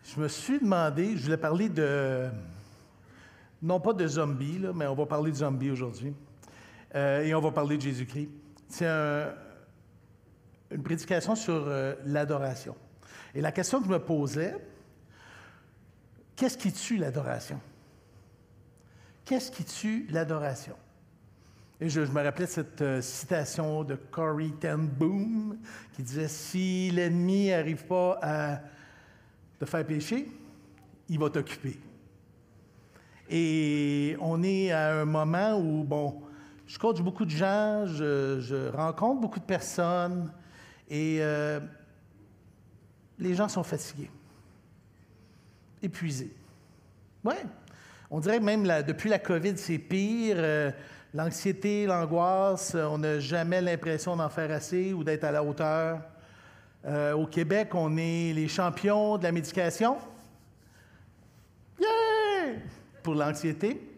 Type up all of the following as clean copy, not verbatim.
Je me suis demandé, je voulais parler de, non pas de zombies, là, mais on va parler de zombies aujourd'hui. Et on va parler de Jésus-Christ. C'est une prédication sur l'adoration. Et la question que je me posais, qu'est-ce qui tue l'adoration? Qu'est-ce qui tue l'adoration? Et je me rappelais cette citation de Corrie ten Boom qui disait « Si l'ennemi n'arrive pas à te faire pécher, il va t'occuper. » Et on est à un moment où, bon, je coach beaucoup de gens, je rencontre beaucoup de personnes et les gens sont fatigués, épuisés. Oui, on dirait même depuis la COVID, c'est pire. L'anxiété, l'angoisse, on n'a jamais l'impression d'en faire assez ou d'être à la hauteur. Au Québec, on est les champions de la médication. Yeah! Pour l'anxiété.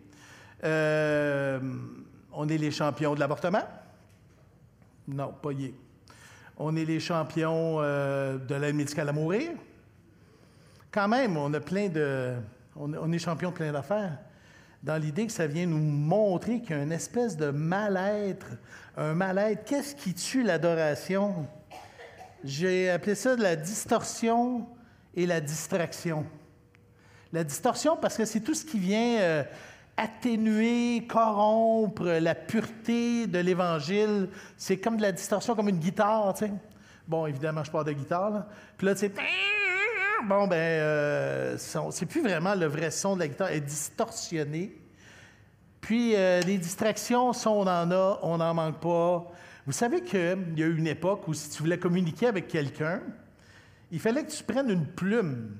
On est les champions de l'avortement. Non, pas yé. On est les champions de l'aide médicale à mourir. Quand même, on a plein de... On est champions de plein d'affaires. Dans l'idée que ça vient nous montrer qu'il y a une espèce de mal-être, un mal-être. Qu'est-ce qui tue l'adoration? J'ai appelé ça de la distorsion et la distraction. La distorsion, parce que c'est tout ce qui vient atténuer, corrompre la pureté de l'Évangile. C'est comme de la distorsion, comme une guitare, tu sais. Bon, évidemment, je parle de guitare, là. Puis là, tu sais... Bon, c'est plus vraiment le vrai son de la guitare, elle est distorsionnée. Puis, les distractions, ça, on en a, on n'en manque pas. Vous savez qu'il y a eu une époque où si tu voulais communiquer avec quelqu'un, il fallait que tu prennes une plume.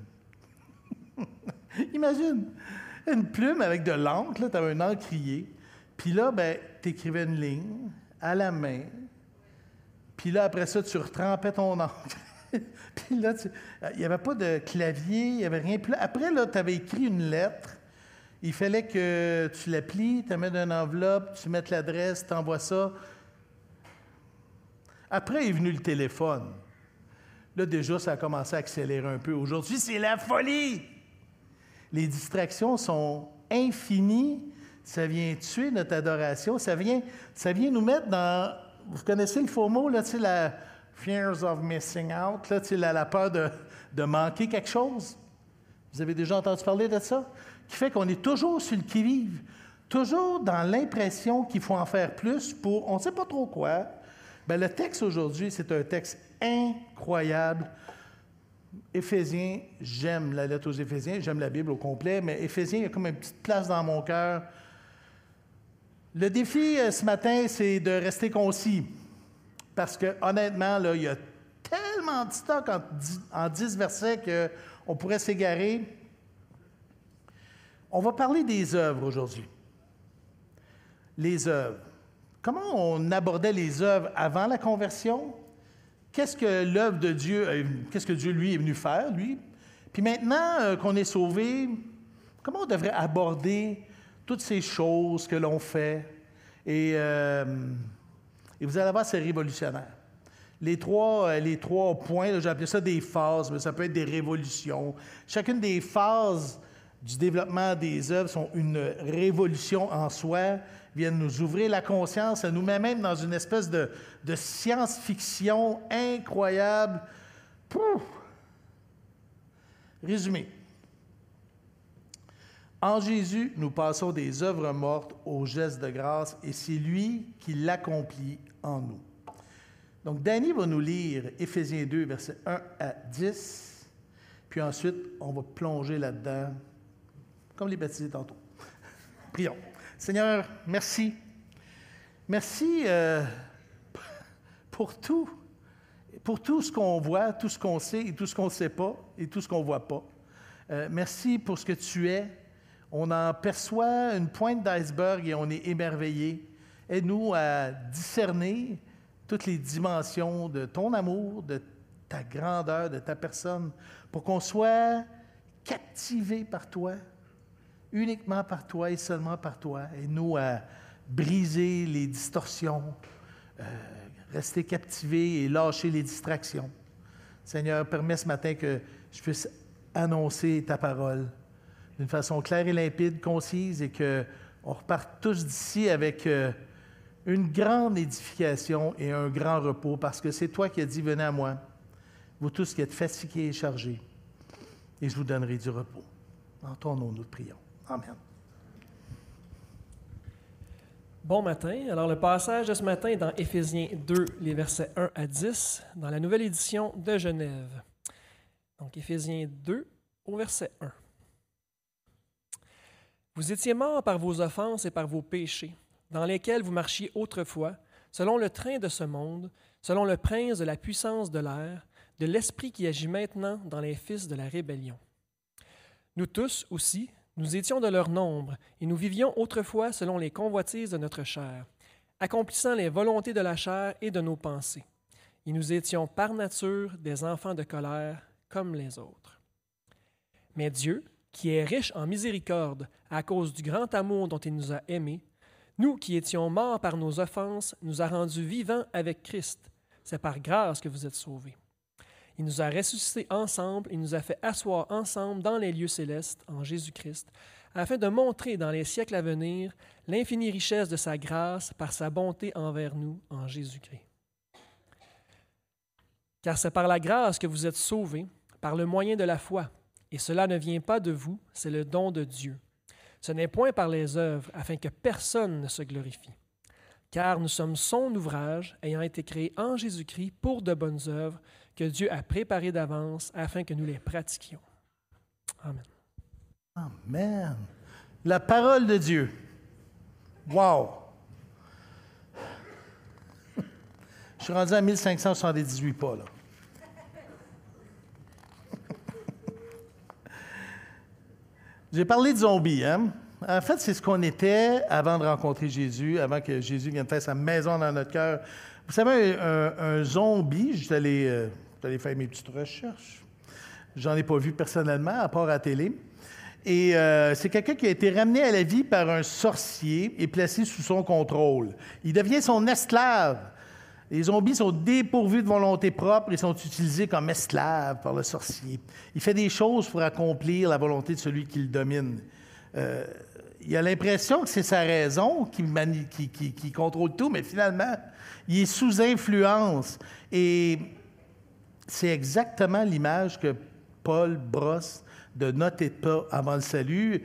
Imagine, une plume avec de l'encre, tu avais un encrier. Puis là, tu écrivais une ligne à la main. Puis là, après ça, tu retrempais ton encre. Puis là, il n'y avait pas de clavier, il n'y avait rien. Puis là, après, tu avais écrit une lettre. Il fallait que tu la plies, tu la mets dans une enveloppe, tu mettes l'adresse, tu envoies ça. Après est venu le téléphone. Là, déjà, ça a commencé à accélérer un peu. Aujourd'hui, c'est la folie! Les distractions sont infinies. Ça vient tuer notre adoration. Ça vient nous mettre dans... Vous connaissez le faux mot, là, tu sais, la... Fears of missing out, là, tu sais, la peur de manquer quelque chose. Vous avez déjà entendu parler de ça? Qui fait qu'on est toujours sur le qui-vive, toujours dans l'impression qu'il faut en faire plus pour on ne sait pas trop quoi. Bien, le texte aujourd'hui, c'est un texte incroyable. Éphésiens, j'aime la lettre aux Éphésiens, j'aime la Bible au complet, mais Éphésiens, il y a comme une petite place dans mon cœur. Le défi ce matin, c'est de rester concis. Parce que, honnêtement, là, il y a tellement de stock en 10 versets qu'on pourrait s'égarer. On va parler des œuvres aujourd'hui. Les œuvres. Comment on abordait les œuvres avant la conversion? Qu'est-ce que l'œuvre de Dieu, qu'est-ce que Dieu, lui, est venu faire, lui? Puis maintenant qu'on est sauvé, comment on devrait aborder toutes ces choses que l'on fait? Et vous allez voir, c'est révolutionnaire. Les trois points, j'ai appelé ça des phases, mais ça peut être des révolutions. Chacune des phases du développement des œuvres sont une révolution en soi, viennent nous ouvrir la conscience, ça nous met même dans une espèce de science-fiction incroyable. Pouf! Résumé. En Jésus, nous passons des œuvres mortes aux gestes de grâce et c'est lui qui l'accomplit en nous. Donc, Danny va nous lire Éphésiens 2, versets 1 à 10, puis ensuite, on va plonger là-dedans, comme les baptisés tantôt. Prions. Seigneur, merci. Merci pour tout ce qu'on voit, tout ce qu'on sait et tout ce qu'on ne sait pas et tout ce qu'on ne voit pas. Merci pour ce que tu es. On en perçoit une pointe d'iceberg et on est émerveillé. Aide-nous à discerner toutes les dimensions de ton amour, de ta grandeur, de ta personne, pour qu'on soit captivé par toi, uniquement par toi et seulement par toi. Aide-nous à briser les distorsions, rester captivé et lâcher les distractions. Seigneur, permets ce matin que je puisse annoncer ta parole d'une façon claire et limpide, concise, et qu'on reparte tous d'ici avec une grande édification et un grand repos, parce que c'est toi qui as dit, venez à moi, vous tous qui êtes fatigués et chargés, et je vous donnerai du repos. En ton nom, nous te prions. Amen. Bon matin. Alors, le passage de ce matin est dans Éphésiens 2, les versets 1 à 10, dans la nouvelle édition de Genève. Donc, Éphésiens 2, au verset 1. Vous étiez morts par vos offenses et par vos péchés, dans lesquels vous marchiez autrefois, selon le train de ce monde, selon le prince de la puissance de l'air, de l'esprit qui agit maintenant dans les fils de la rébellion. Nous tous aussi, nous étions de leur nombre, et nous vivions autrefois selon les convoitises de notre chair, accomplissant les volontés de la chair et de nos pensées. Et nous étions par nature des enfants de colère, comme les autres. Mais Dieu, qui est riche en miséricorde à cause du grand amour dont il nous a aimés, nous qui étions morts par nos offenses, nous a rendus vivants avec Christ. C'est par grâce que vous êtes sauvés. Il nous a ressuscités ensemble et nous a fait asseoir ensemble dans les lieux célestes en Jésus-Christ, afin de montrer dans les siècles à venir l'infinie richesse de sa grâce par sa bonté envers nous en Jésus-Christ. Car c'est par la grâce que vous êtes sauvés, par le moyen de la foi, et cela ne vient pas de vous, c'est le don de Dieu. Ce n'est point par les œuvres, afin que personne ne se glorifie. Car nous sommes son ouvrage, ayant été créés en Jésus-Christ pour de bonnes œuvres, que Dieu a préparées d'avance afin que nous les pratiquions. Amen. Amen. La parole de Dieu. Wow! Je suis rendu à 1578 pas, là. J'ai parlé de zombies, hein? En fait, c'est ce qu'on était avant de rencontrer Jésus, avant que Jésus vienne faire sa maison dans notre cœur. Vous savez, un zombie, je suis allé faire mes petites recherches. J'en ai pas vu personnellement, à part à la télé. Et c'est quelqu'un qui a été ramené à la vie par un sorcier et placé sous son contrôle. Il devient son esclave. Les zombies sont dépourvus de volonté propre et sont utilisés comme esclaves par le sorcier. Il fait des choses pour accomplir la volonté de celui qui le domine. Il a l'impression que c'est sa raison qui contrôle tout, mais finalement, il est sous influence. Et c'est exactement l'image que Paul brosse de notre état avant le salut.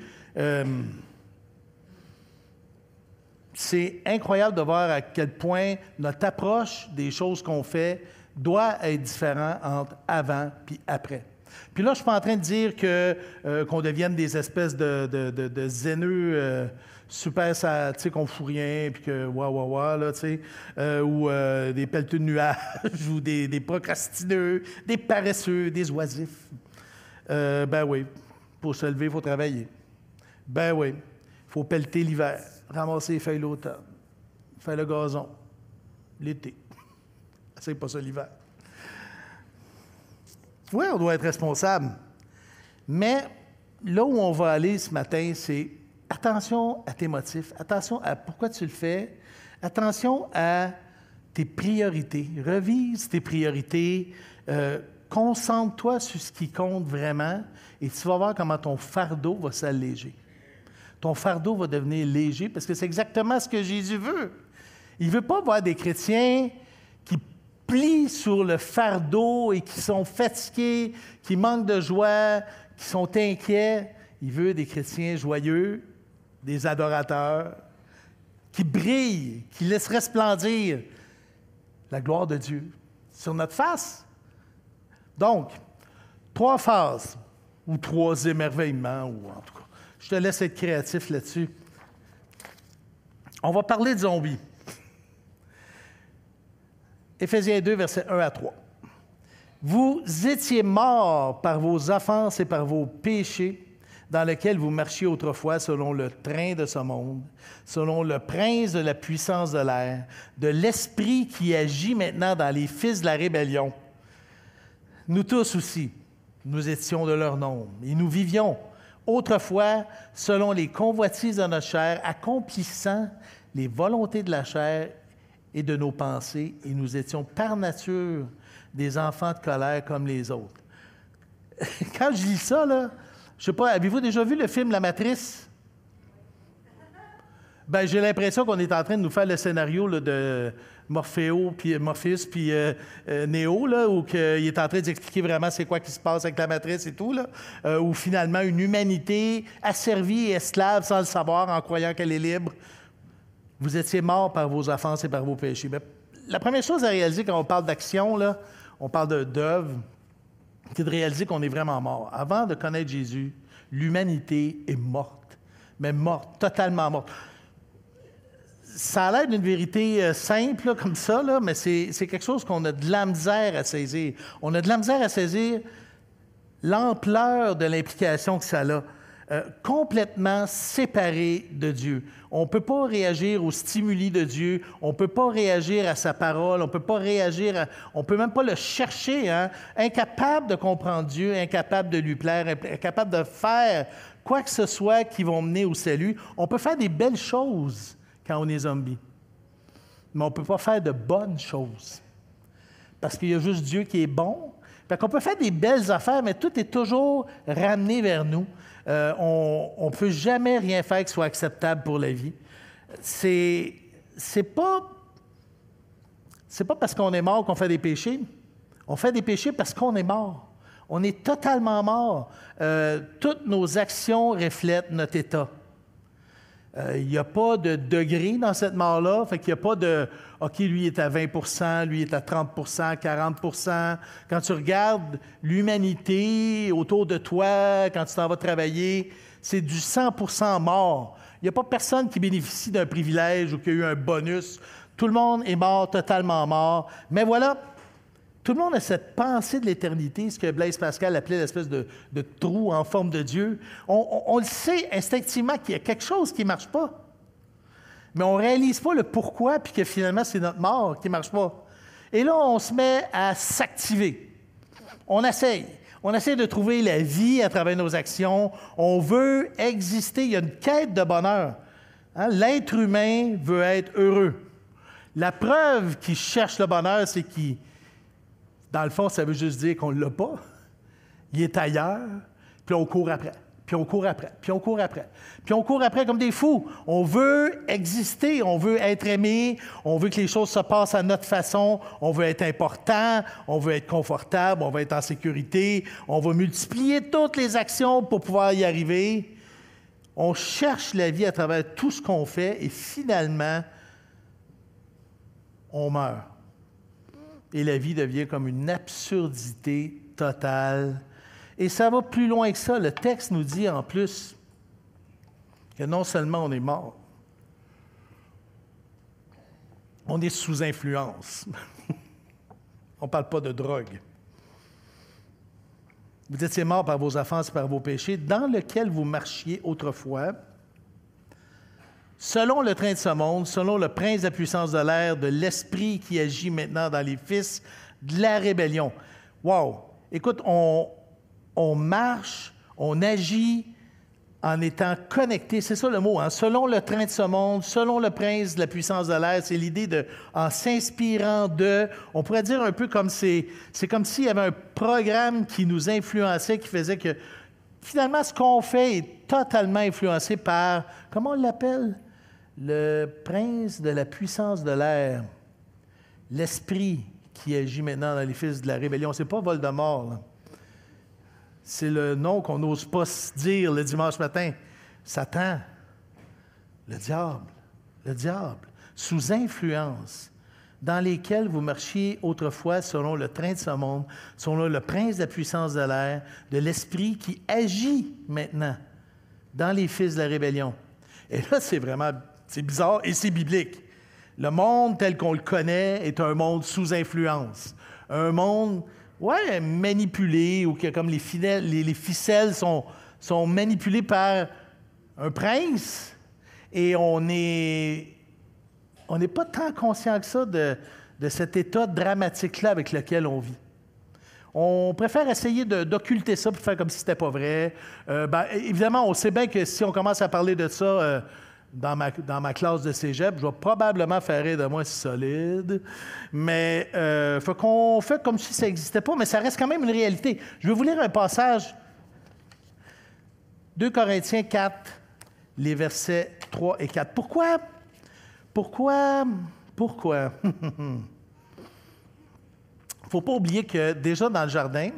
C'est incroyable de voir à quel point notre approche des choses qu'on fait doit être différente entre avant et après. Puis là, je ne suis pas en train de dire qu'on devienne des espèces de zéneux super, tu sais, qu'on ne fout rien, puis que là, tu sais, ou des pelleteux de nuages, ou des procrastineux, des paresseux, des oisifs. Ben oui, pour se lever, il faut travailler. Ben oui, il faut pelleter l'hiver, ramasser les feuilles l'automne, faire le gazon l'été. C'est pas ça l'hiver. Oui, on doit être responsable. Mais là où on va aller ce matin, c'est attention à tes motifs, attention à pourquoi tu le fais, attention à tes priorités. Revise tes priorités, concentre-toi sur ce qui compte vraiment et tu vas voir comment ton fardeau va s'alléger. Ton fardeau va devenir léger parce que c'est exactement ce que Jésus veut. Il ne veut pas voir des chrétiens qui plient sur le fardeau et qui sont fatigués, qui manquent de joie, qui sont inquiets. Il veut des chrétiens joyeux, des adorateurs, qui brillent, qui laissent resplendir la gloire de Dieu sur notre face. Donc, 3 phases, ou 3 émerveillements, ou en tout cas, je te laisse être créatif là-dessus. On va parler de zombies. Éphésiens 2, versets 1 à 3. Vous étiez morts par vos offenses et par vos péchés, dans lesquels vous marchiez autrefois selon le train de ce monde, selon le prince de la puissance de l'air, de l'esprit qui agit maintenant dans les fils de la rébellion. Nous tous aussi, nous étions de leur nombre, et nous vivions autrefois selon les convoitises de notre chair, accomplissant les volontés de la chair et de nos pensées, et nous étions par nature des enfants de colère comme les autres. quand je lis ça, là, je sais pas, avez-vous déjà vu le film La Matrice? Ben, j'ai l'impression qu'on est en train de nous faire le scénario là, de Morpheus puis Néo, là, où il est en train d'expliquer vraiment c'est quoi qui se passe avec la matrice et tout, là, où finalement une humanité asservie et esclave sans le savoir en croyant qu'elle est libre. Vous étiez morts par vos offenses et par vos péchés. Mais la première chose à réaliser quand on parle d'action, là, on parle d'œuvre, c'est de réaliser qu'on est vraiment mort. Avant de connaître Jésus, l'humanité est morte, mais morte, totalement morte. Ça a l'air d'une vérité simple, là, comme ça, là, mais c'est quelque chose qu'on a de la misère à saisir. On a de la misère à saisir l'ampleur de l'implication que ça a. Complètement séparé de Dieu. On ne peut pas réagir aux stimuli de Dieu, on ne peut pas réagir à sa parole, on ne peut pas réagir, on ne peut même pas le chercher, hein? Incapable de comprendre Dieu, incapable de lui plaire, incapable de faire quoi que ce soit qui va mener au salut. On peut faire des belles choses quand on est zombie, mais on ne peut pas faire de bonnes choses, parce qu'il y a juste Dieu qui est bon. Fait qu'on peut faire des belles affaires, mais tout est toujours ramené vers nous. On ne peut jamais rien faire qui soit acceptable pour la vie. C'est pas parce qu'on est mort qu'on fait des péchés. On fait des péchés parce qu'on est mort. On est totalement mort. Toutes nos actions reflètent notre état. Il n'y a pas de degré dans cette mort-là. Fait qu'il n'y a pas de « OK, lui est à 20 lui est à 30 40 ». Quand tu regardes l'humanité autour de toi, quand tu t'en vas travailler, c'est du 100 mort. Il n'y a pas personne qui bénéficie d'un privilège ou qui a eu un bonus. Tout le monde est mort, totalement mort. Mais voilà, tout le monde a cette pensée de l'éternité, ce que Blaise Pascal appelait l'espèce de trou en forme de Dieu. On le sait instinctivement qu'il y a quelque chose qui ne marche pas. Mais on ne réalise pas le pourquoi, puis que finalement, c'est notre mort qui ne marche pas. Et là, on se met à s'activer. On essaye. On essaie de trouver la vie à travers nos actions. On veut exister. Il y a une quête de bonheur. Hein? L'être humain veut être heureux. La preuve qu'il cherche le bonheur, c'est qu'il... Dans le fond, ça veut juste dire qu'on ne l'a pas. Il est ailleurs, puis on court après, puis on court après, puis on court après, puis on court après comme des fous. On veut exister, on veut être aimé, on veut que les choses se passent à notre façon, on veut être important, on veut être confortable, on veut être en sécurité, on va multiplier toutes les actions pour pouvoir y arriver. On cherche la vie à travers tout ce qu'on fait et finalement, on meurt. Et la vie devient comme une absurdité totale. Et ça va plus loin que ça. Le texte nous dit en plus que non seulement on est mort, on est sous influence. On ne parle pas de drogue. Vous étiez morts par vos offenses et par vos péchés, dans lequel vous marchiez autrefois, selon le train de ce monde, selon le prince de la puissance de l'air, de l'esprit qui agit maintenant dans les fils de la rébellion. Wow! Écoute, on marche, on agit en étant connecté, c'est ça le mot, hein? Selon le train de ce monde, selon le prince de la puissance de l'air, c'est l'idée de, en s'inspirant de, on pourrait dire un peu comme c'est comme s'il y avait un programme qui nous influençait, qui faisait que finalement ce qu'on fait est totalement influencé par, comment on l'appelle? Le prince de la puissance de l'air, l'esprit qui agit maintenant dans les fils de la rébellion. C'est pas Voldemort, là. C'est le nom qu'on n'ose pas se dire le dimanche matin. Satan, le diable, sous influence, dans lesquels vous marchiez autrefois selon le train de ce monde, selon le prince de la puissance de l'air, de l'esprit qui agit maintenant dans les fils de la rébellion. Et là, c'est bizarre et c'est biblique. Le monde tel qu'on le connaît est un monde sous influence. Un monde, manipulé, ou que comme les ficelles sont manipulées par un prince, et on n'est pas tant conscient que ça de cet état dramatique-là avec lequel on vit. On préfère essayer d'occulter ça pour faire comme si c'était pas vrai. Évidemment, on sait bien que si on commence à parler de ça... dans ma classe de cégep. Je vais probablement faire rire de moi solide. Mais faut qu'on fait comme si ça n'existait pas, mais ça reste quand même une réalité. Je vais vous lire un passage. 2 Corinthiens 4, les versets 3 et 4. Pourquoi? Il ne faut pas oublier que déjà dans le jardin,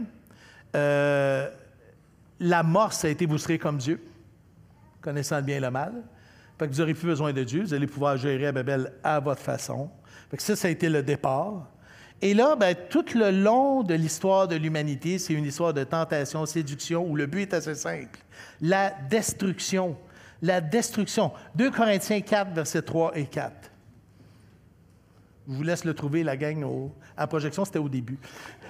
l'amorce a été « vous serez comme Dieu », connaissant le bien et le mal. Fait que vous n'aurez plus besoin de Dieu, vous allez pouvoir gérer à Babel à votre façon. Fait que ça a été le départ. Et là, tout le long de l'histoire de l'humanité, c'est une histoire de tentation, séduction, où le but est assez simple. La destruction. La destruction. 2 Corinthiens 4, versets 3 et 4. Je vous laisse le trouver, la gang, à projection, c'était au début.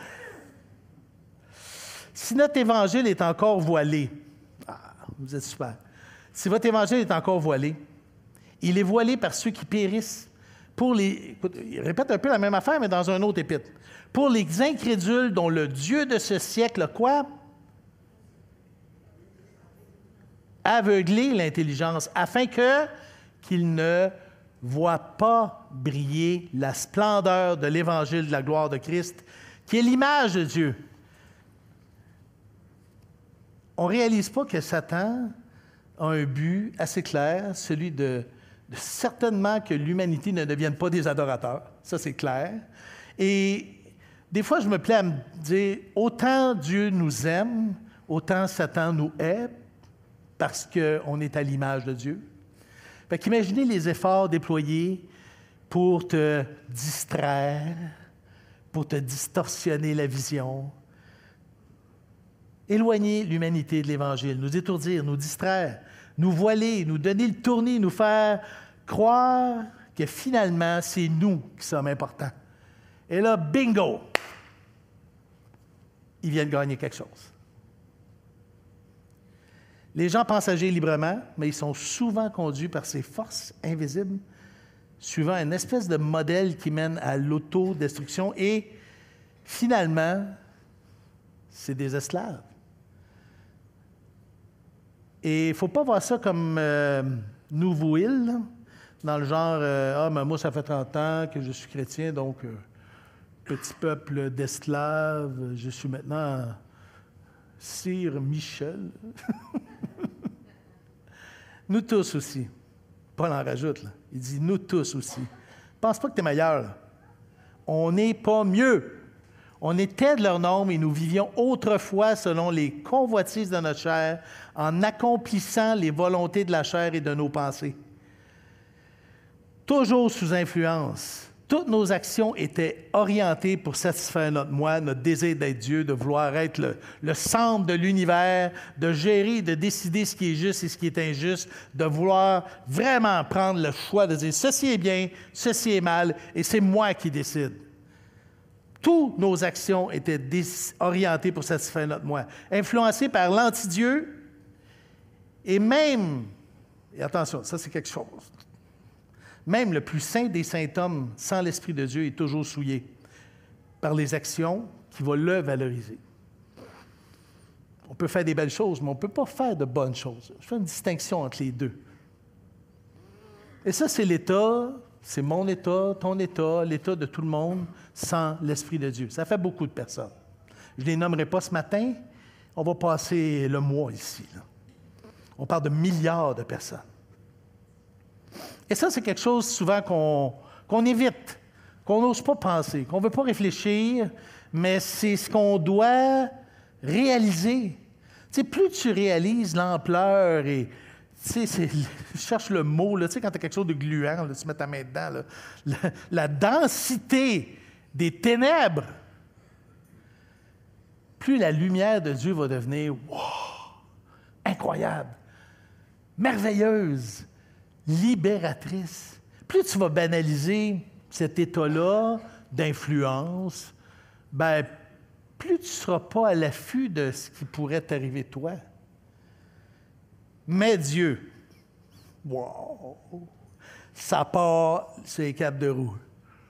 Si notre évangile est encore voilé, vous êtes super. Si votre évangile est encore voilé, il est voilé par ceux qui périssent. Écoute, il répète un peu la même affaire, mais dans un autre épître. Pour les incrédules dont le Dieu de ce siècle a quoi? Aveugler l'intelligence, afin qu'ils ne voient pas briller la splendeur de l'évangile de la gloire de Christ, qui est l'image de Dieu. On ne réalise pas que Satan a un but assez clair, celui de certainement que l'humanité ne devienne pas des adorateurs. Ça, c'est clair. Et des fois, je me plais à me dire, autant Dieu nous aime, autant Satan nous hait, parce qu'on est à l'image de Dieu. Fait qu'imaginez les efforts déployés pour te distraire, pour te distorsionner la vision, éloigner l'humanité de l'Évangile, nous étourdir, nous distraire, nous voiler, nous donner le tournis, nous faire croire que finalement, c'est nous qui sommes importants. Et là, bingo! Ils viennent gagner quelque chose. Les gens pensent agir librement, mais ils sont souvent conduits par ces forces invisibles, suivant une espèce de modèle qui mène à l'autodestruction et, finalement, c'est des esclaves. Et il ne faut pas voir ça comme nouveau-île, dans le genre mais moi, ça fait 30 ans que je suis chrétien, donc petit peuple d'esclaves, je suis maintenant Sire Michel. Nous tous aussi. Paul en rajoute, là. Il dit nous tous aussi. Pense pas que tu es meilleur. Là. On n'est pas mieux. On était de leur nombre et nous vivions autrefois selon les convoitises de notre chair, en accomplissant les volontés de la chair et de nos pensées. Toujours sous influence. Toutes nos actions étaient orientées pour satisfaire notre moi, notre désir d'être Dieu, de vouloir être le centre de l'univers, de gérer, de décider ce qui est juste et ce qui est injuste, de vouloir vraiment prendre le choix de dire ceci est bien, ceci est mal, et c'est moi qui décide. Toutes nos actions étaient orientées pour satisfaire notre moi, influencées par l'anti-Dieu, et même, et attention, ça c'est quelque chose, même le plus saint des saints hommes, sans l'Esprit de Dieu, est toujours souillé par les actions qui vont le valoriser. On peut faire des belles choses, mais on ne peut pas faire de bonnes choses. Je fais une distinction entre les deux. Et ça, c'est l'État, c'est mon État, ton État, l'État de tout le monde, sans l'Esprit de Dieu. Ça fait beaucoup de personnes. Je ne les nommerai pas ce matin. On va passer le mois ici. Là. On parle de milliards de personnes. Et ça, c'est quelque chose souvent qu'on évite, qu'on n'ose pas penser, qu'on ne veut pas réfléchir, mais c'est ce qu'on doit réaliser. Tu sais, plus tu réalises l'ampleur et, tu sais, je cherche le mot, là, tu sais, quand tu as quelque chose de gluant, là, tu mets ta main dedans, là, la densité des ténèbres, plus la lumière de Dieu va devenir, wow, incroyable, merveilleuse, libératrice. Plus tu vas banaliser cet état-là d'influence, bien, plus tu ne seras pas à l'affût de ce qui pourrait t'arriver toi. Mais Dieu, wow, ça part sur les capes de roue.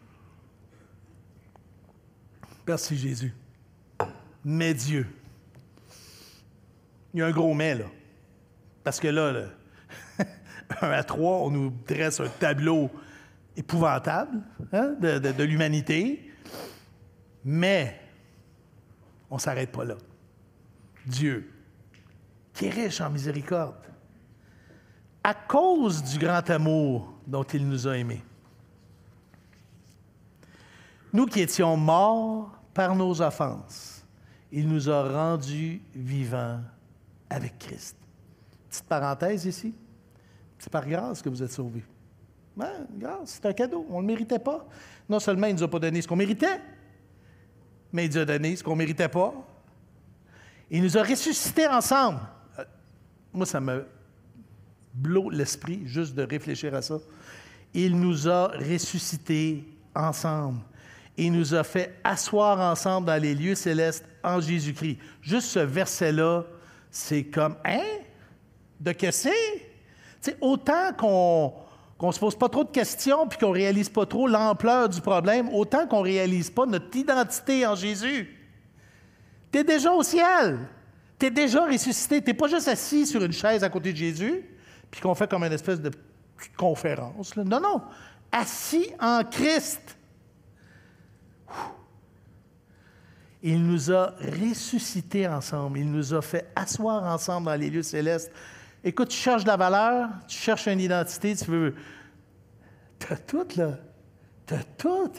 Merci Jésus. Mais Dieu. Il y a un gros mais, là. Parce que là 1 à 3, on nous dresse un tableau épouvantable de l'humanité. Mais on ne s'arrête pas là. Dieu, qui est riche en miséricorde, à cause du grand amour dont il nous a aimés. Nous qui étions morts par nos offenses, il nous a rendus vivants avec Christ. Petite parenthèse ici. C'est par grâce que vous êtes sauvés. Ouais, grâce, c'est un cadeau. On ne le méritait pas. Non seulement il ne nous a pas donné ce qu'on méritait, mais il nous a donné ce qu'on ne méritait pas. Il nous a ressuscités ensemble. Moi, ça me blow l'esprit juste de réfléchir à ça. Il nous a ressuscités ensemble. Il nous a fait asseoir ensemble dans les lieux célestes en Jésus-Christ. Juste ce verset-là, c'est comme, hein? De que c'est? Tu sais, autant qu'on ne se pose pas trop de questions puis qu'on ne réalise pas trop l'ampleur du problème, autant qu'on ne réalise pas notre identité en Jésus. Tu es déjà au ciel. Tu es déjà ressuscité. Tu n'es pas juste assis sur une chaise à côté de Jésus puis qu'on fait comme une espèce de petite conférence. Là. Non, non. Assis en Christ. Il nous a ressuscités ensemble. Il nous a fait asseoir ensemble dans les lieux célestes. Écoute, tu cherches de la valeur, tu cherches une identité, tu veux... T'as tout, là. T'as tout.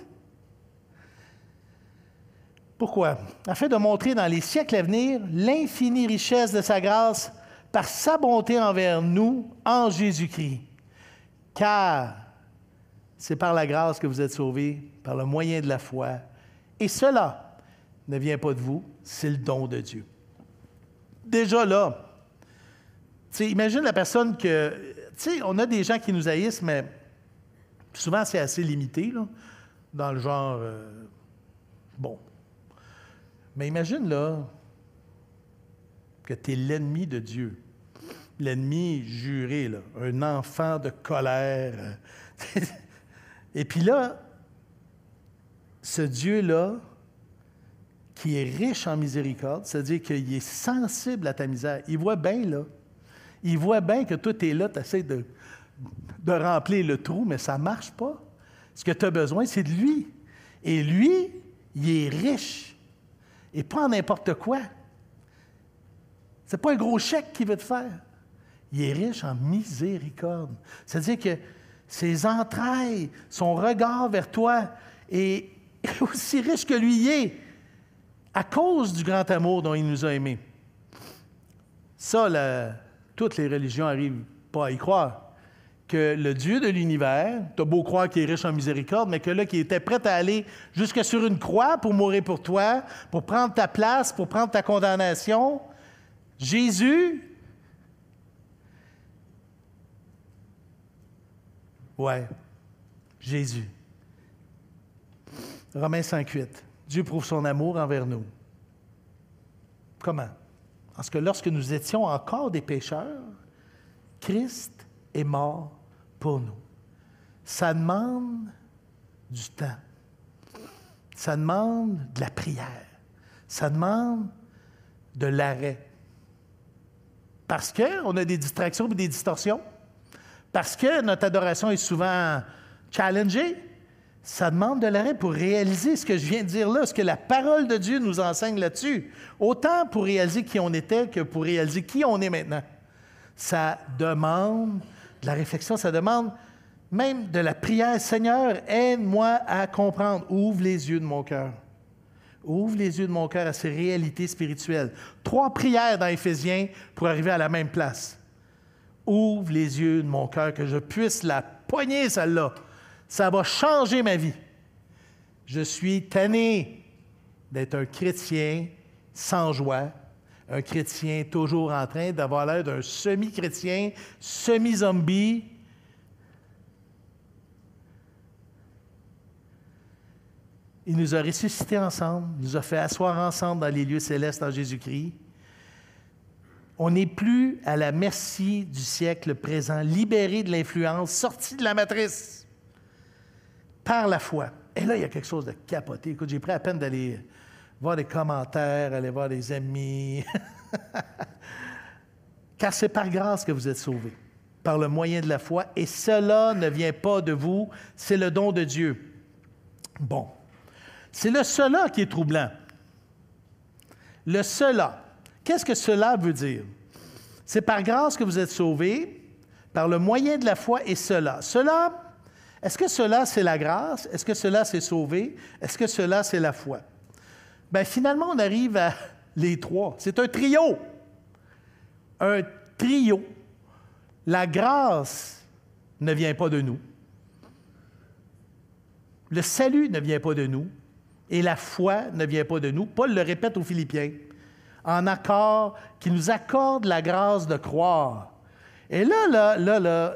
Pourquoi? Afin de montrer dans les siècles à venir l'infinie richesse de sa grâce par sa bonté envers nous en Jésus-Christ. Car c'est par la grâce que vous êtes sauvés, par le moyen de la foi. Et cela ne vient pas de vous, c'est le don de Dieu. Déjà là, imagine la personne que... Tu sais, on a des gens qui nous haïssent, mais souvent c'est assez limité, là, dans le genre... bon. Mais imagine là que tu es l'ennemi de Dieu. L'ennemi juré, là, un enfant de colère. Et puis là, ce Dieu-là, qui est riche en miséricorde, c'est-à-dire qu'il est sensible à ta misère. Il voit bien, là. Il voit bien que toi, tu es là, tu essaies de remplir le trou, mais ça ne marche pas. Ce que tu as besoin, c'est de lui. Et lui, il est riche. Et pas en n'importe quoi. Ce n'est pas un gros chèque qu'il veut te faire. Il est riche en miséricorde. C'est-à-dire que ses entrailles, son regard vers toi est aussi riche que lui y est, à cause du grand amour dont il nous a aimés. Ça, toutes les religions n'arrivent pas à y croire. Que le Dieu de l'univers, tu as beau croire qu'il est riche en miséricorde, mais que là, qu'il était prêt à aller jusque sur une croix pour mourir pour toi, pour prendre ta place, pour prendre ta condamnation. Jésus, Jésus. Romains 5,8. Dieu prouve son amour envers nous. Comment? Parce que lorsque nous étions encore des pécheurs, Christ est mort pour nous. Ça demande du temps. Ça demande de la prière. Ça demande de l'arrêt. Parce qu'on a des distractions et des distorsions. Parce que notre adoration est souvent challengée. Ça demande de l'arrêt pour réaliser ce que je viens de dire là, ce que la parole de Dieu nous enseigne là-dessus. Autant pour réaliser qui on était que pour réaliser qui on est maintenant. Ça demande de la réflexion, ça demande même de la prière. Seigneur, aide-moi à comprendre. Ouvre les yeux de mon cœur. Ouvre les yeux de mon cœur à ces réalités spirituelles. 3 prières dans Éphésiens pour arriver à la même place. Ouvre les yeux de mon cœur, que je puisse la pogner, celle-là. Ça va changer ma vie. Je suis tanné d'être un chrétien sans joie, un chrétien toujours en train d'avoir l'air d'un semi-chrétien, semi-zombie. Il nous a ressuscités ensemble, il nous a fait asseoir ensemble dans les lieux célestes en Jésus-Christ. On n'est plus à la merci du siècle présent, libéré de l'influence, sorti de la matrice. Par la foi. Et là, il y a quelque chose de capoté. Écoute, j'ai pris la peine d'aller voir des commentaires, aller voir des amis. Car c'est par grâce que vous êtes sauvés. par le moyen de la foi, et cela ne vient pas de vous, c'est le don de Dieu. Bon, c'est le cela qui est troublant. Le cela. Qu'est-ce que cela veut dire? C'est par grâce que vous êtes sauvés, par le moyen de la foi, et cela. Cela, est-ce que cela, c'est la grâce? Est-ce que cela, c'est sauvé? Est-ce que cela, c'est la foi? Bien, finalement, on arrive à les trois. C'est un trio. Un trio. La grâce ne vient pas de nous. Le salut ne vient pas de nous. Et la foi ne vient pas de nous. Paul le répète aux Philippiens, en accord, qui nous accorde la grâce de croire. Et là,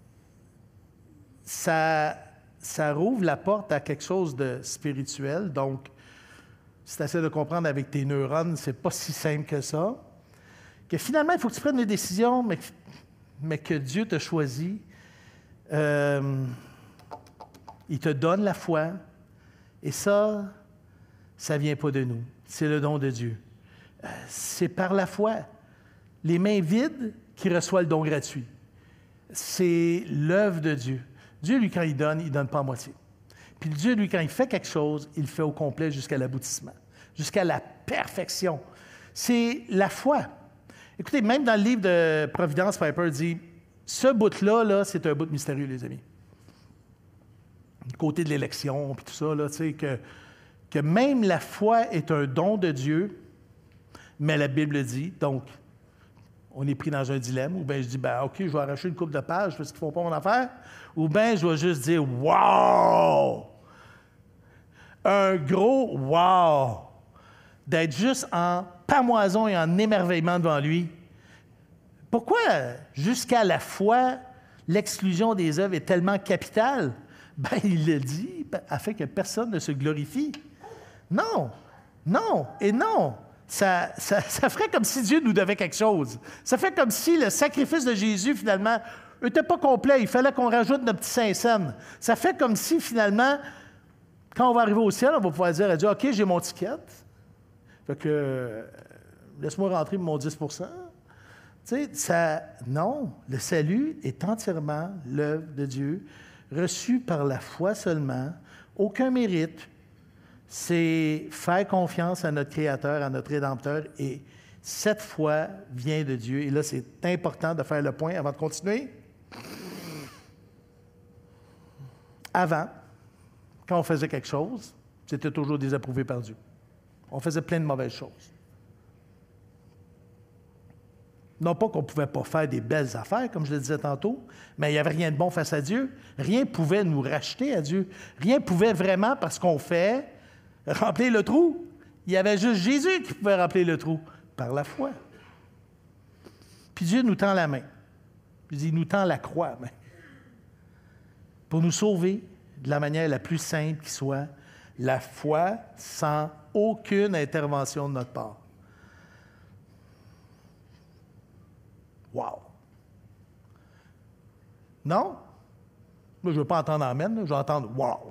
ça rouvre la porte à quelque chose de spirituel. Donc, si tu essaies de comprendre avec tes neurones, c'est pas si simple que ça. Que finalement, il faut que tu prennes des décisions, mais que Dieu te choisit. Il te donne la foi. Et ça ne vient pas de nous. C'est le don de Dieu. C'est par la foi. Les mains vides qui reçoivent le don gratuit. C'est l'œuvre de Dieu. Dieu, lui, quand il donne pas à moitié. Puis Dieu, lui, quand il fait quelque chose, il le fait au complet jusqu'à l'aboutissement, jusqu'à la perfection. C'est la foi. Écoutez, même dans le livre de Providence, Piper dit, ce bout-là, c'est un bout mystérieux, les amis. Du côté de l'élection, puis tout ça, là, tu sais, que même la foi est un don de Dieu, mais la Bible dit, donc, on est pris dans un dilemme, ou bien je dis, OK, je vais arracher une couple de pages parce qu'ils ne font pas mon affaire, ou bien je vais juste dire, wow! Un gros wow! D'être juste en pamoison et en émerveillement devant lui. Pourquoi, jusqu'à la foi, l'exclusion des œuvres est tellement capitale? Bien, il le dit, afin que personne ne se glorifie. Non, non et non. Ça ferait comme si Dieu nous devait quelque chose. Ça fait comme si le sacrifice de Jésus, finalement, n'était pas complet. Il fallait qu'on rajoute notre petit Saint-Saëns. Ça fait comme si, finalement, quand on va arriver au ciel, on va pouvoir dire à Dieu, OK, j'ai mon ticket. Fait que, laisse-moi rentrer mon 10 Tu sais, non, le salut est entièrement l'œuvre de Dieu, reçu par la foi seulement, aucun mérite. C'est faire confiance à notre Créateur, à notre Rédempteur, et cette foi vient de Dieu. Et là, c'est important de faire le point avant de continuer. Avant, quand on faisait quelque chose, c'était toujours désapprouvé par Dieu. On faisait plein de mauvaises choses. Non pas qu'on ne pouvait pas faire des belles affaires, comme je le disais tantôt, mais il n'y avait rien de bon face à Dieu. Rien ne pouvait nous racheter à Dieu. Rien ne pouvait vraiment, parce qu'on fait, remplir le trou. Il y avait juste Jésus qui pouvait remplir le trou, par la foi. Puis Dieu nous tend la main. Puis il nous tend la croix, mais pour nous sauver de la manière la plus simple qui soit, la foi sans aucune intervention de notre part. Wow! Non? Moi, je ne veux pas entendre amen, là, je vais entendre wow!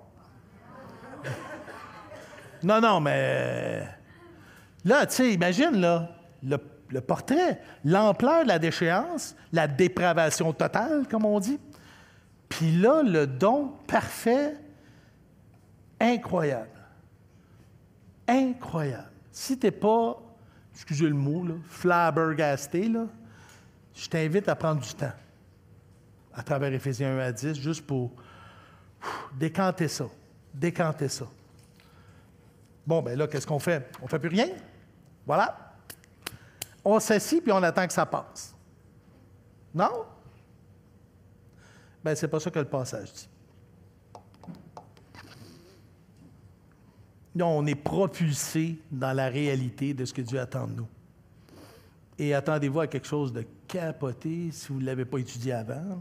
Non, mais là, tu sais, imagine, là, le portrait, l'ampleur de la déchéance, la dépravation totale, comme on dit. Puis là, le don parfait, incroyable. Incroyable. Si tu n'es pas, excusez le mot, là, flabbergasté, là, je t'invite à prendre du temps à travers Éphésiens 1-10, juste pour décanter ça. Décanter ça. Bon, bien là, qu'est-ce qu'on fait? On ne fait plus rien. Voilà. On s'assit puis on attend que ça passe. Non? Bien, c'est pas ça que le passage dit. Non, on est propulsé dans la réalité de ce que Dieu attend de nous. Et attendez-vous à quelque chose de capoté si vous ne l'avez pas étudié avant.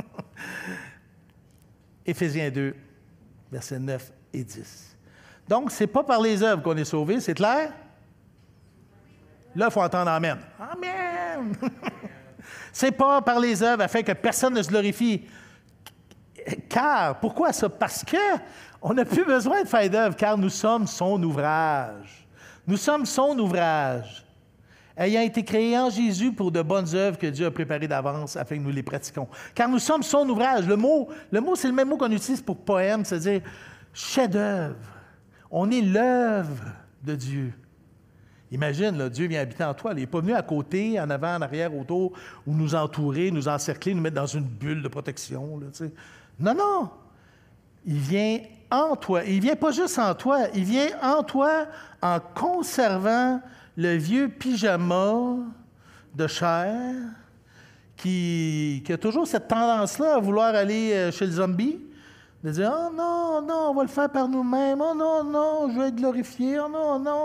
Éphésiens 2, versets 9 et 10. Donc, ce n'est pas par les œuvres qu'on est sauvé, c'est clair? Là, il faut entendre Amen. Amen! C'est pas par les œuvres afin que personne ne se glorifie. Car, pourquoi ça? Parce qu'on n'a plus besoin de faire d'œuvres, car nous sommes son ouvrage. Nous sommes son ouvrage. ayant été créés en Jésus pour de bonnes œuvres que Dieu a préparées d'avance afin que nous les pratiquions. Car nous sommes son ouvrage. Le mot, c'est le même mot qu'on utilise pour poème, c'est-à-dire chef-d'œuvre. On est l'œuvre de Dieu. Imagine, là, Dieu vient habiter en toi. Il n'est pas venu à côté, en avant, en arrière, autour, ou nous entourer, nous encercler, nous mettre dans une bulle de protection. Là, tu sais. Non, non. Il vient en toi. Il ne vient pas juste en toi. Il vient en toi en conservant le vieux pyjama de chair qui a toujours cette tendance-là à vouloir aller chez le zombie, de dire « Oh non, non, on va le faire par nous-mêmes. Oh non, non, je vais être glorifié. Oh non, non. »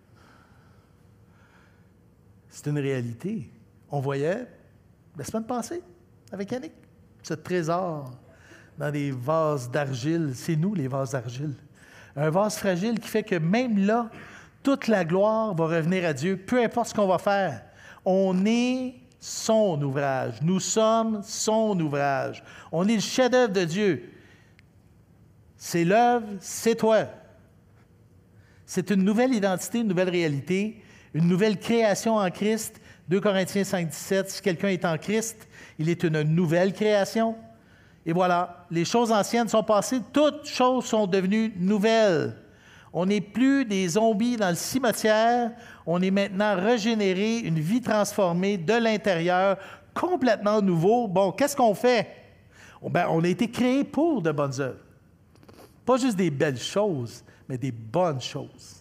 C'est une réalité. On voyait la semaine passée avec Yannick ce trésor dans des vases d'argile. C'est nous, les vases d'argile. Un vase fragile qui fait que même là, toute la gloire va revenir à Dieu, peu importe ce qu'on va faire. On est son ouvrage. Nous sommes son ouvrage. On est le chef-d'œuvre de Dieu. C'est l'œuvre, c'est toi. C'est une nouvelle identité, une nouvelle réalité, une nouvelle création en Christ. 2 Corinthiens 5, 17, si quelqu'un est en Christ, il est une nouvelle création. Et voilà, les choses anciennes sont passées, toutes choses sont devenues nouvelles. On n'est plus des zombies dans le cimetière, on est maintenant régénérés, une vie transformée de l'intérieur, complètement nouveau. Bon, qu'est-ce qu'on fait? Bien, on a été créés pour de bonnes œuvres. Pas juste des belles choses, mais des bonnes choses.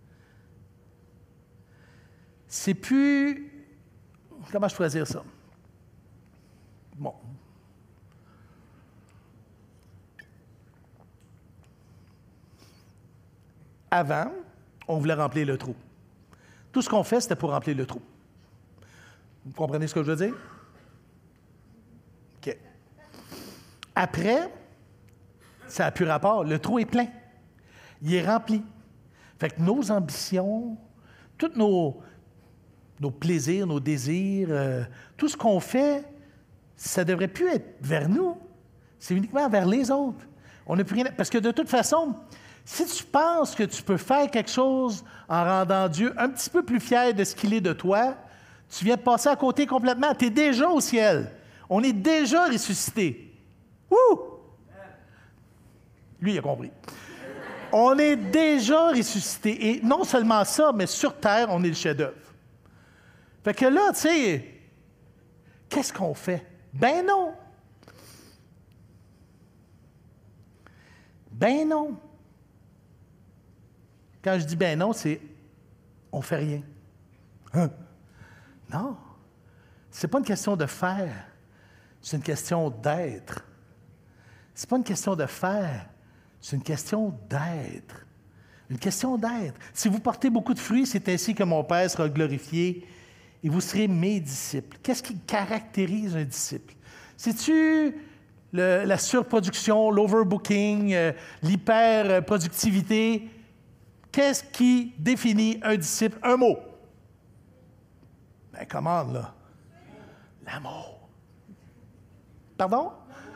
C'est plus... Comment je pourrais dire ça? Bon. Avant, on voulait remplir le trou. Tout ce qu'on fait, c'était pour remplir le trou. Vous comprenez ce que je veux dire? OK. Après, ça n'a plus rapport. Le trou est plein. Il est rempli. Fait que nos ambitions, tous nos plaisirs, nos désirs, tout ce qu'on fait, ça ne devrait plus être vers nous. C'est uniquement vers les autres. On n'a plus rien... Parce que de toute façon, si tu penses que tu peux faire quelque chose en rendant Dieu un petit peu plus fier de ce qu'il est de toi, tu viens de passer à côté complètement. Tu es déjà au ciel. On est déjà ressuscité. Ouh! Lui, il a compris. On est déjà ressuscité. Et non seulement ça, mais sur terre, on est le chef-d'œuvre. Fait que là, tu sais, qu'est-ce qu'on fait? Ben non. Ben non. Quand je dis ben non, c'est on fait rien. Hein? Non. C'est pas une question de faire, c'est une question d'être. C'est pas une question de faire, c'est une question d'être. Une question d'être. Si vous portez beaucoup de fruits, c'est ainsi que mon Père sera glorifié et vous serez mes disciples. Qu'est-ce qui caractérise un disciple? C'est-tu la surproduction, l'overbooking, l'hyperproductivité? Qu'est-ce qui définit un disciple? Un mot. Ben, commande, là. L'amour. Pardon?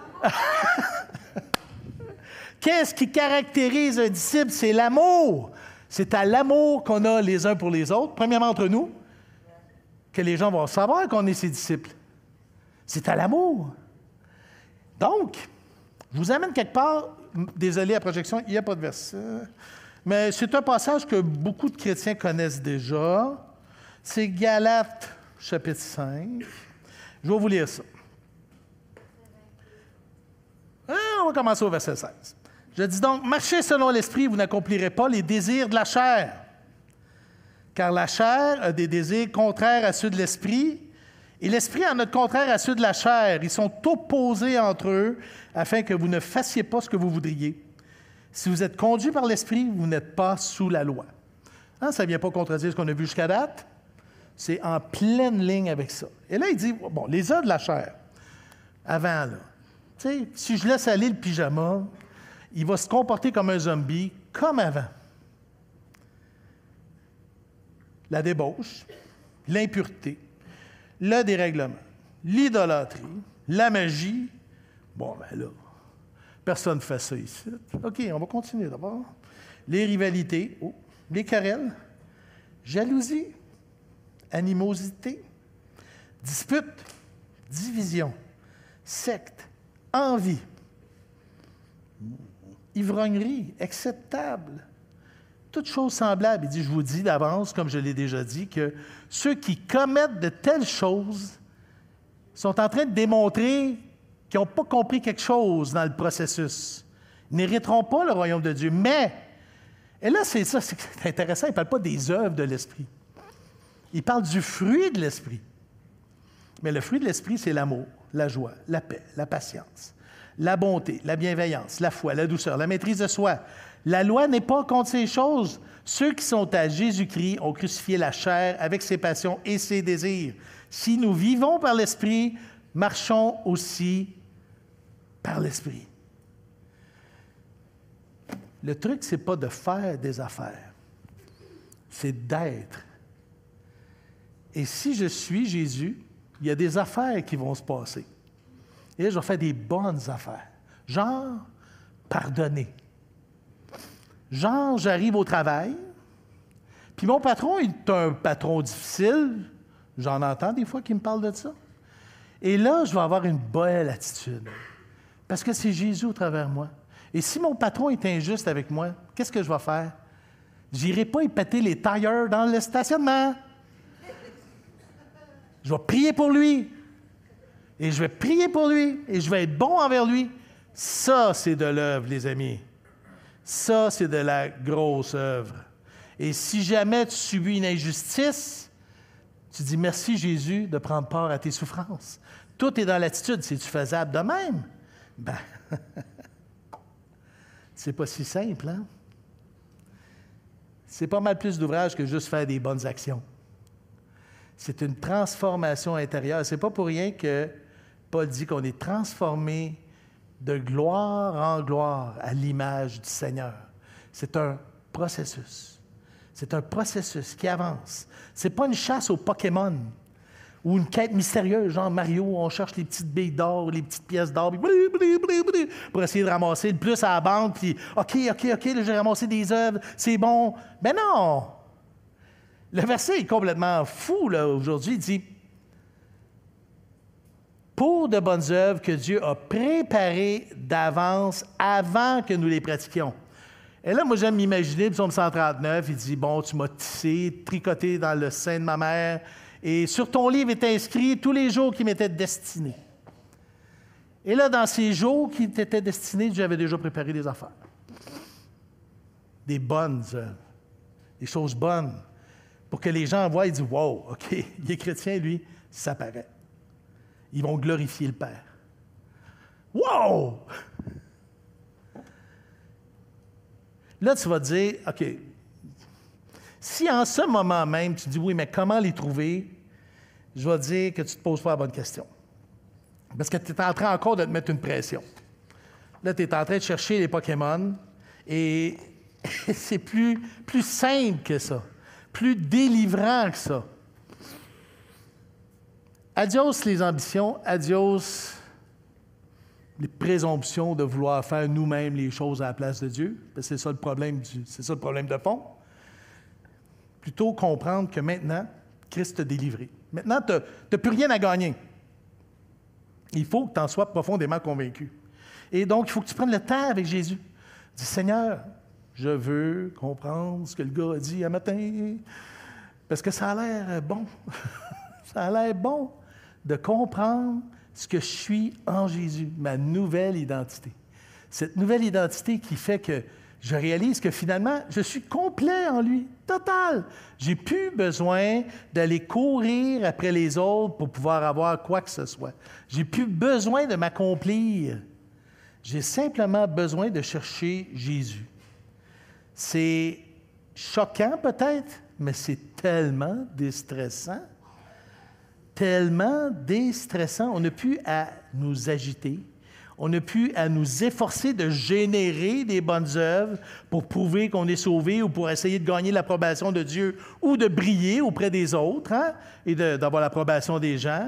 Qu'est-ce qui caractérise un disciple? C'est l'amour. C'est à l'amour qu'on a les uns pour les autres, premièrement entre nous, que les gens vont savoir qu'on est ses disciples. C'est à l'amour. Donc, je vous amène quelque part, désolé, à la projection, il n'y a pas de verset, mais c'est un passage que beaucoup de chrétiens connaissent déjà. C'est Galates, chapitre 5. Je vais vous lire ça. On va commencer au verset 16. Je dis donc, marchez selon l'esprit, vous n'accomplirez pas les désirs de la chair. Car la chair a des désirs contraires à ceux de l'esprit, et l'esprit en a de contraire à ceux de la chair. Ils sont opposés entre eux, afin que vous ne fassiez pas ce que vous voudriez. Si vous êtes conduits par l'esprit, vous n'êtes pas sous la loi. Hein, ça ne vient pas contredire ce qu'on a vu jusqu'à date. C'est en pleine ligne avec ça. Et là, il dit, bon, les œuvres de la chair, avant, là, tu sais, si je laisse aller le pyjama, il va se comporter comme un zombie, comme avant. La débauche, l'impureté, le dérèglement, l'idolâtrie, la magie. Bon, ben là, personne ne fait ça ici. OK, on va continuer d'abord. Les rivalités, les querelles, jalousie, animosité, dispute, division, secte, envie, ivrognerie, acceptable, toutes choses semblables. Il dit, je vous dis d'avance, comme je l'ai déjà dit, que ceux qui commettent de telles choses sont en train de démontrer qu'ils n'ont pas compris quelque chose dans le processus. Ils n'hériteront pas le royaume de Dieu. Mais, et là, c'est intéressant, il ne parle pas des œuvres de l'Esprit. Il parle du fruit de l'Esprit. Mais le fruit de l'Esprit, c'est l'amour, la joie, la paix, la patience, la bonté, la bienveillance, la foi, la douceur, la maîtrise de soi. La loi n'est pas contre ces choses. Ceux qui sont à Jésus-Christ ont crucifié la chair avec ses passions et ses désirs. Si nous vivons par l'Esprit, marchons aussi par l'Esprit. Le truc, ce n'est pas de faire des affaires, c'est d'être. Et si je suis Jésus, il y a des affaires qui vont se passer. Et là, je vais faire des bonnes affaires. Genre, pardonner. Genre, j'arrive au travail, puis mon patron est un patron difficile. J'en entends des fois qui me parlent de ça. Et là, je vais avoir une belle attitude. Parce que c'est Jésus au travers de moi. Et si mon patron est injuste avec moi, qu'est-ce que je vais faire? Je n'irai pas y péter les tailleurs dans le stationnement. Je vais prier pour lui. Et je vais prier pour lui. Et je vais être bon envers lui. Ça, c'est de l'œuvre, les amis. Ça, c'est de la grosse œuvre. Et si jamais tu subis une injustice, tu dis merci Jésus de prendre part à tes souffrances. Tout est dans l'attitude. C'est-tu faisable de même? Ben, c'est pas si simple, hein? C'est pas mal plus d'ouvrage que juste faire des bonnes actions. C'est une transformation intérieure. C'est pas pour rien que Paul dit qu'on est transformé de gloire en gloire à l'image du Seigneur. C'est un processus. C'est un processus qui avance. C'est pas une chasse aux Pokémon ou une quête mystérieuse, genre Mario, où on cherche les petites billes d'or, les petites pièces d'or, pour essayer de ramasser le plus à la banque, puis OK, là, j'ai ramassé des œuvres, c'est bon. Mais non! Le verset est complètement fou, là, aujourd'hui. Il dit « Pour de bonnes œuvres que Dieu a préparées d'avance avant que nous les pratiquions. » Et là, moi, j'aime m'imaginer, psaume 139, il dit « Bon, tu m'as tissé, tricoté dans le sein de ma mère, et sur ton livre est inscrit tous les jours qui m'étaient destinés. » Et là, dans ces jours qui t'étaient destinés, j'avais déjà préparé des affaires. Des bonnes œuvres, des choses bonnes, pour que les gens voient et disent « Wow, OK, il est chrétien, lui, ça paraît. » Ils vont glorifier le Père. Wow! Là, tu vas te dire, OK, si en ce moment même, tu dis, oui, mais comment les trouver? Je vais te dire que tu ne te poses pas la bonne question. Parce que tu es en train encore de te mettre une pression. Là, tu es en train de chercher les Pokémon et c'est plus simple que ça, plus délivrant que ça. Adios les ambitions, adios les présomptions de vouloir faire nous-mêmes les choses à la place de Dieu. Parce que c'est ça le problème de fond. Plutôt comprendre que maintenant, Christ t'a délivré. Maintenant, tu n'as plus rien à gagner. Il faut que tu en sois profondément convaincu. Et donc, il faut que tu prennes le temps avec Jésus. Dis, Seigneur, je veux comprendre ce que le gars a dit un matin, parce que ça a l'air bon. Ça a l'air bon de comprendre ce que je suis en Jésus, ma nouvelle identité. Cette nouvelle identité qui fait que je réalise que finalement, je suis complet en lui, total. J'ai plus besoin d'aller courir après les autres pour pouvoir avoir quoi que ce soit. J'ai plus besoin de m'accomplir. J'ai simplement besoin de chercher Jésus. C'est choquant peut-être, mais c'est tellement déstressant. Tellement déstressant. On n'a plus à nous agiter. On n'a plus à nous efforcer de générer des bonnes œuvres pour prouver qu'on est sauvé ou pour essayer de gagner l'approbation de Dieu ou de briller auprès des autres, hein, et d'avoir l'approbation des gens.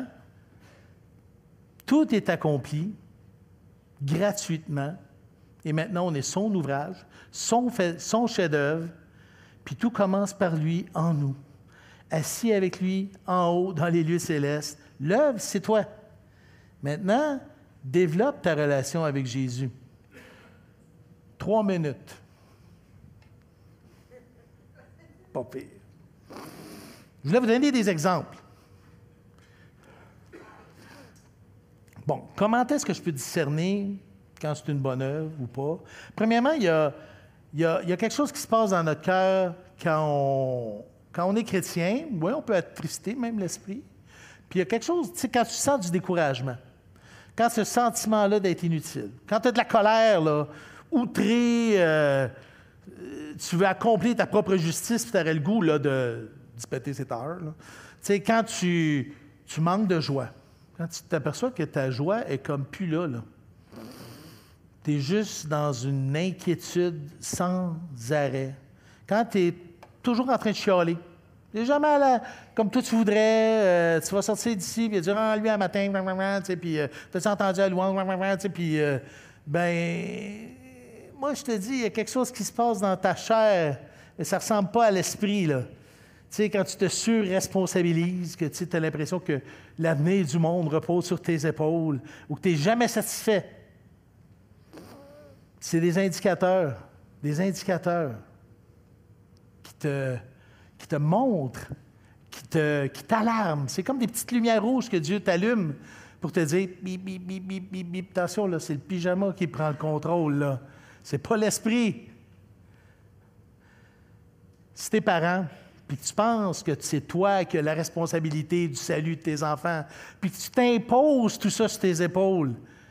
Tout est accompli gratuitement. Et maintenant, on est son ouvrage, son chef-d'œuvre, puis tout commence par lui en nous. assis avec lui en haut dans les lieux célestes. L'œuvre, c'est toi. Maintenant, développe ta relation avec Jésus. 3 minutes. Pas pire. Je voulais vous donner des exemples. Bon, comment est-ce que je peux discerner quand c'est une bonne œuvre ou pas? Premièrement, il y a quelque chose qui se passe dans notre cœur quand on est chrétien. Oui, on peut être tristé, même l'esprit. Puis il y a quelque chose, tu sais, quand tu sens du découragement, quand ce sentiment-là d'être inutile, quand tu as de la colère, là, outré, tu veux accomplir ta propre justice, puis tu aurais le goût là, de péter cette heure. Tu sais, quand tu manques de joie, quand tu t'aperçois que ta joie est comme plus là. Tu es juste dans une inquiétude sans arrêt. Quand tu es toujours en train de chialer, tu n'es jamais comme toi tu voudrais, tu vas sortir d'ici, puis durant lui un matin, puis tu as entendu la louange, puis moi je te dis, il y a quelque chose qui se passe dans ta chair, mais ça ne ressemble pas à l'esprit, là. Tu sais, quand tu te surresponsabilises, que tu as l'impression que l'avenir du monde repose sur tes épaules ou que tu n'es jamais satisfait. C'est des indicateurs qui te montrent, qui t'alarment. C'est comme des petites lumières rouges que Dieu t'allume pour te dire bip, bip, bip, bip, bip, bip. Attention, là, c'est le pyjama qui prend le contrôle, là. C'est pas l'esprit. Si tes parents, puis que tu penses que c'est toi qui as la responsabilité du salut de tes enfants, puis que tu t'imposes tout ça sur tes épaules,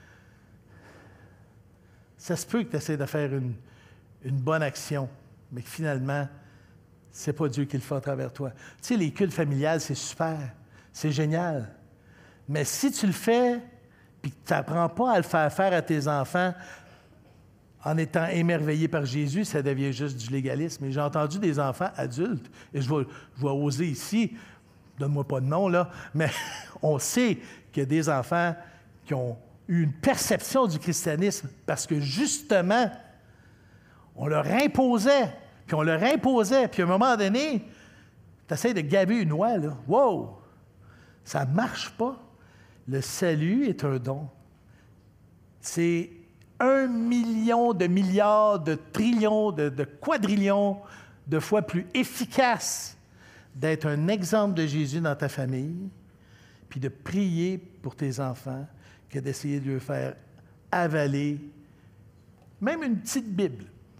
ça se peut que tu essaies de faire une bonne action, mais que finalement, c'est pas Dieu qui le fait à travers toi. Tu sais, les cultes familiales, c'est super, c'est génial. Mais si tu le fais, puis que tu n'apprends pas à le faire faire à tes enfants en étant émerveillé par Jésus, ça devient juste du légalisme. Et j'ai entendu des enfants adultes, et je vais oser ici, donne-moi pas de nom, là, mais on sait qu'il y a des enfants qui ont eu une perception du christianisme parce que, justement, on leur imposait, puis à un moment donné, tu essaies de gaver une oie, là. Wow! Ça ne marche pas. Le salut est un don. C'est 1 million de milliards, de trillions, de quadrillions de fois plus efficace d'être un exemple de Jésus dans ta famille, puis de prier pour tes enfants, que d'essayer de leur faire avaler même une petite Bible.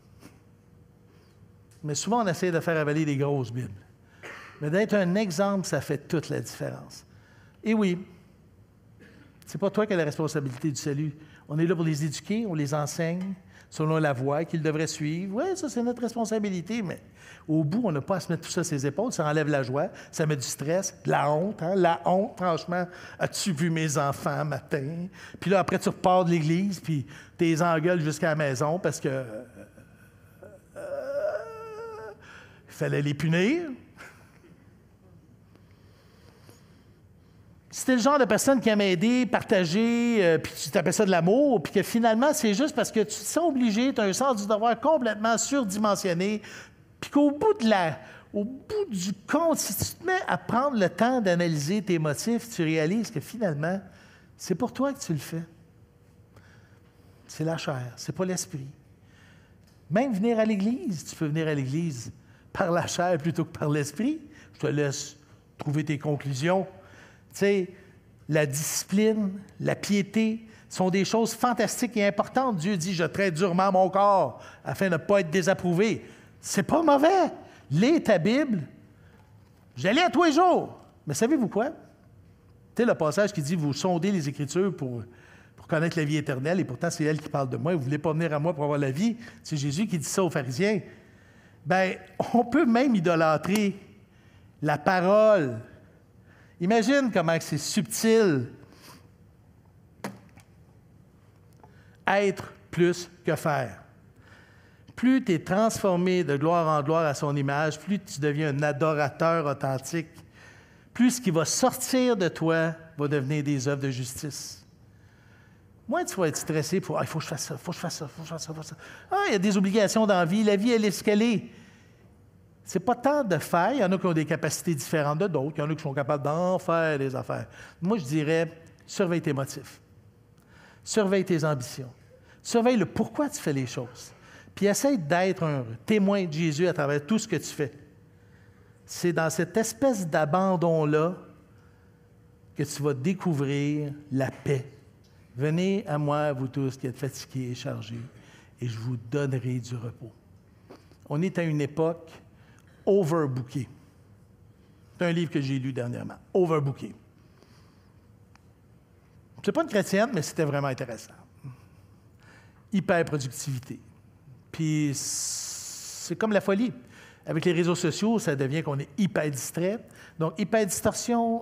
Mais souvent, on essaie de faire avaler des grosses Bibles. Mais d'être un exemple, ça fait toute la différence. Et oui, c'est pas toi qui as la responsabilité du salut. On est là pour les éduquer, on les enseigne selon la voie qu'ils devraient suivre. Oui, ça, c'est notre responsabilité, mais au bout, on n'a pas à se mettre tout ça à ses épaules. Ça enlève la joie, ça met du stress, de la honte. Hein? La honte, franchement. As-tu vu mes enfants matin? Puis là, après, tu repars de l'église, puis tu les engueules jusqu'à la maison parce que il fallait les punir. Si t'es le genre de personne qui aime aider, partager, puis tu t'appelles ça de l'amour, puis que finalement, c'est juste parce que tu te sens obligé, tu as un sens du devoir complètement surdimensionné, puis qu'au bout du compte, si tu te mets à prendre le temps d'analyser tes motifs, tu réalises que finalement, c'est pour toi que tu le fais. C'est la chair, c'est pas l'esprit. Même venir à l'Église, tu peux venir à l'Église par la chair plutôt que par l'esprit. Je te laisse trouver tes conclusions. Tu sais, la discipline, la piété sont des choses fantastiques et importantes. Dieu dit, je traite durement mon corps afin de ne pas être désapprouvé. C'est pas mauvais. Lis ta Bible. Je la lis à tous les jours. Mais savez-vous quoi? Tu sais, le passage qui dit, vous sondez les Écritures pour connaître la vie éternelle, et pourtant, c'est elle qui parle de moi. Vous ne voulez pas venir à moi pour avoir la vie. C'est Jésus qui dit ça aux pharisiens. Bien, on peut même idolâtrer la parole. Imagine comment c'est subtil. Être plus que faire. Plus tu es transformé de gloire en gloire à son image, plus tu deviens un adorateur authentique, plus ce qui va sortir de toi va devenir des œuvres de justice. Moins tu vas être stressé pour « il faut que je fasse ça, il faut que je fasse ça, il faut que je fasse ça, il faut que je fasse ça. » Ah, il y a des obligations dans la vie. La vie, elle est ce qu'elle est. c'est pas tant de faire. Il y en a qui ont des capacités différentes de d'autres. Il y en a qui sont capables d'en faire des affaires. Moi, je dirais, surveille tes motifs. Surveille tes ambitions. Surveille le pourquoi tu fais les choses. Puis essaie d'être un témoin de Jésus à travers tout ce que tu fais. C'est dans cette espèce d'abandon-là que tu vas découvrir la paix. Venez à moi, vous tous qui êtes fatigués et chargés, et je vous donnerai du repos. On est à une époque overbookée. C'est un livre que j'ai lu dernièrement. Overbooké. C'est pas une chrétienne, mais c'était vraiment intéressant. Hyper-productivité. Puis c'est comme la folie. Avec les réseaux sociaux, ça devient qu'on est hyper distrait. Donc, hyper-distorsion,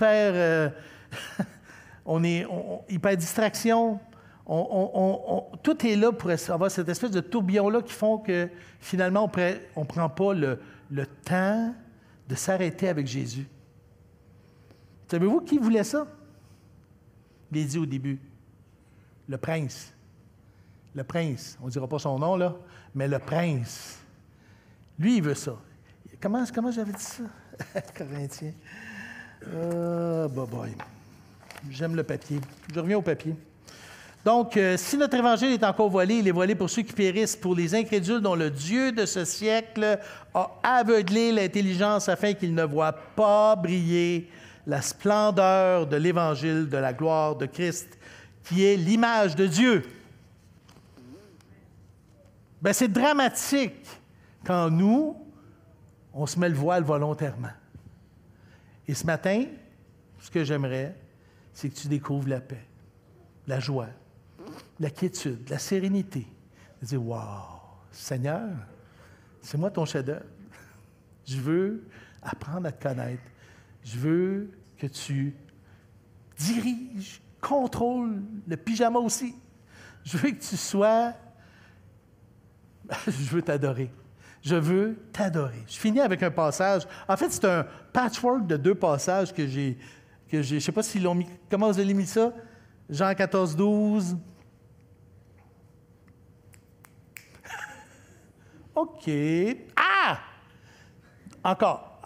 hyper-distraction. Tout est là pour avoir cette espèce de tourbillon-là qui font que, finalement, on ne prend pas le temps de s'arrêter avec Jésus. Savez-vous qui voulait ça? Je l'ai dit au début. Le prince. Le prince. On ne dira pas son nom, là, mais le prince. Lui, il veut ça. Comment j'avais dit ça? Corinthiens. Boy. J'aime le papier. Je reviens au papier. Donc, si notre évangile est encore voilé, il est voilé pour ceux qui périssent, pour les incrédules dont le Dieu de ce siècle a aveuglé l'intelligence afin qu'ils ne voient pas briller la splendeur de l'évangile de la gloire de Christ, qui est l'image de Dieu. Bien, c'est dramatique quand nous, on se met le voile volontairement. Et ce matin, ce que j'aimerais, c'est que tu découvres la paix, la joie, la quiétude, la sérénité. De dire, wow, Seigneur, c'est moi ton chef-d'œuvre. Je veux apprendre à te connaître. Je veux que tu diriges, contrôles le pyjama aussi. Je veux que tu sois... Je veux t'adorer. Je veux t'adorer. Je finis avec un passage. En fait, c'est un patchwork de 2 passages que j'ai. Je ne sais pas s'ils l'ont mis. Comment vous avez mis ça? Jean 14, 12. OK. Ah! Encore.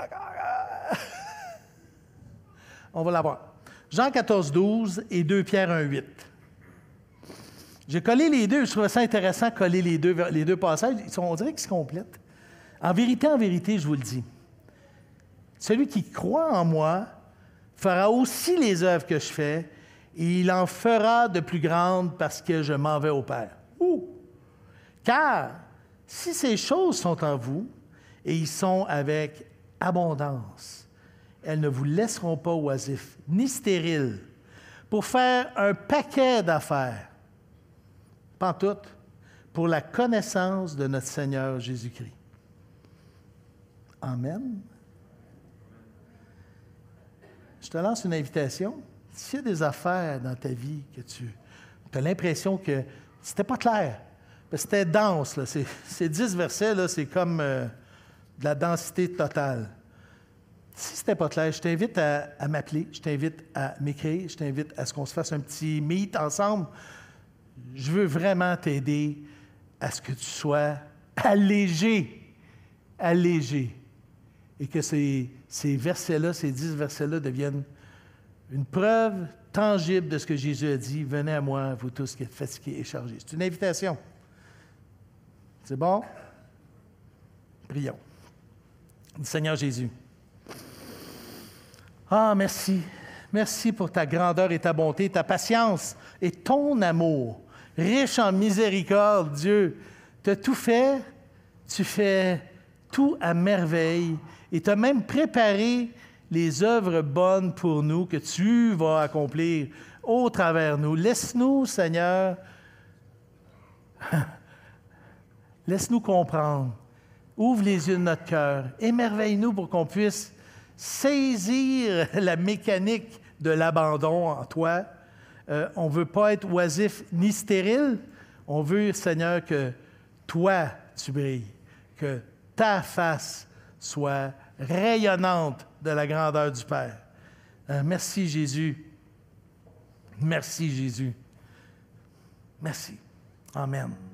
On va l'avoir. Jean 14, 12 et 2 Pierre 1, 8. J'ai collé les deux. Je trouvais ça intéressant de coller les deux passages. On dirait qu'ils se complètent. En vérité, je vous le dis, celui qui croit en moi fera aussi les œuvres que je fais, et il en fera de plus grandes parce que je m'en vais au Père. Car si ces choses sont en vous, et ils sont avec abondance, elles ne vous laisseront pas oisifs, ni stériles, pour faire un paquet d'affaires. Pantoute, pour la connaissance de notre Seigneur Jésus-Christ. Amen. Je te lance une invitation. S'il y a des affaires dans ta vie que tu as l'impression que c'était pas clair, c'était dense, là, ces 10 versets, là, c'est comme de la densité totale. Si c'était pas clair, je t'invite à m'appeler, je t'invite à m'écrire, je t'invite à ce qu'on se fasse un petit meet ensemble. Je veux vraiment t'aider à ce que tu sois allégé, et que ces versets-là, ces 10 versets-là deviennent une preuve tangible de ce que Jésus a dit. Venez à moi, vous tous qui êtes fatigués et chargés. C'est une invitation. C'est bon? Prions. Seigneur Jésus. Ah, merci. Merci pour ta grandeur et ta bonté, ta patience et ton amour. Riche en miséricorde, Dieu, tu as tout fait, tu fais tout à merveille et tu as même préparé les œuvres bonnes pour nous que tu vas accomplir au travers nous. Laisse-nous, Seigneur, laisse-nous comprendre. Ouvre les yeux de notre cœur. Émerveille-nous pour qu'on puisse saisir la mécanique de l'abandon en toi. On ne veut pas être oisif ni stérile. On veut, Seigneur, que toi, tu brilles, que ta face soit rayonnante de la grandeur du Père. Merci, Jésus. Merci, Jésus. Merci. Amen.